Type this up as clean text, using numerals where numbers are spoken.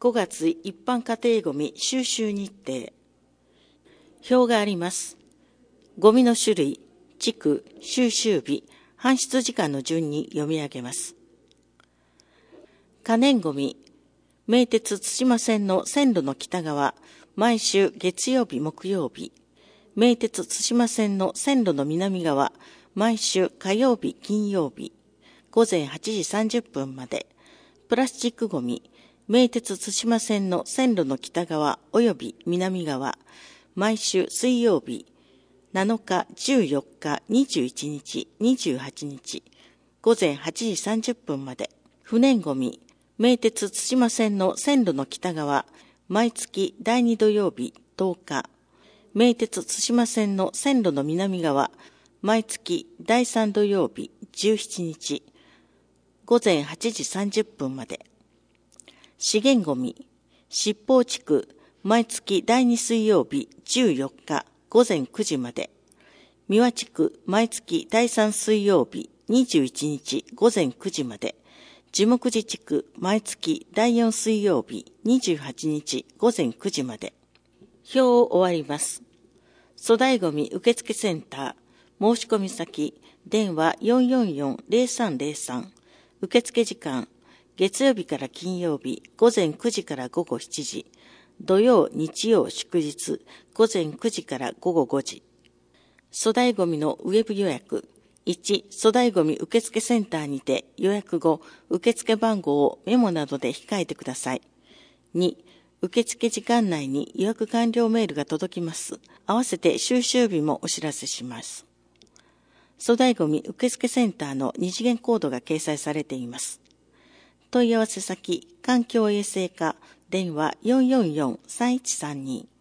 5月一般家庭ごみ収集日程。表があります。ゴミの種類、地区、収集日、搬出時間の順に読み上げます。可燃ごみ、名鉄対馬線の線路の北側、毎週月曜日木曜日。名鉄対馬線の線路の南側、毎週火曜日金曜日。午前8時30分まで。プラスチックごみ、名鉄対馬線の線路の北側及び南側、毎週水曜日、7日、14日、21日、28日、午前8時30分まで。不燃ごみ、名鉄対馬線の線路の北側、毎月第2土曜日、10日。名鉄対馬線の線路の南側、毎月第3土曜日、17日。午前8時30分まで。資源ごみ、七宝地区、毎月第2水曜日14日午前9時まで。三輪地区、毎月第3水曜日21日午前9時まで。樹木寺地区、毎月第4水曜日28日午前9時まで。表を終わります。粗大ごみ受付センター、申し込み先、電話 444-0303、受付時間、月曜日から金曜日、午前9時から午後7時、土曜、日曜、祝日、午前9時から午後5時。粗大ごみのウェブ予約。1、粗大ごみ受付センターにて予約後、受付番号をメモなどで控えてください。2、受付時間内に予約完了メールが届きます。合わせて収集日もお知らせします。粗大ごみ受付センターの二次元コードが掲載されています。問い合わせ先、環境衛生課、電話 444-3132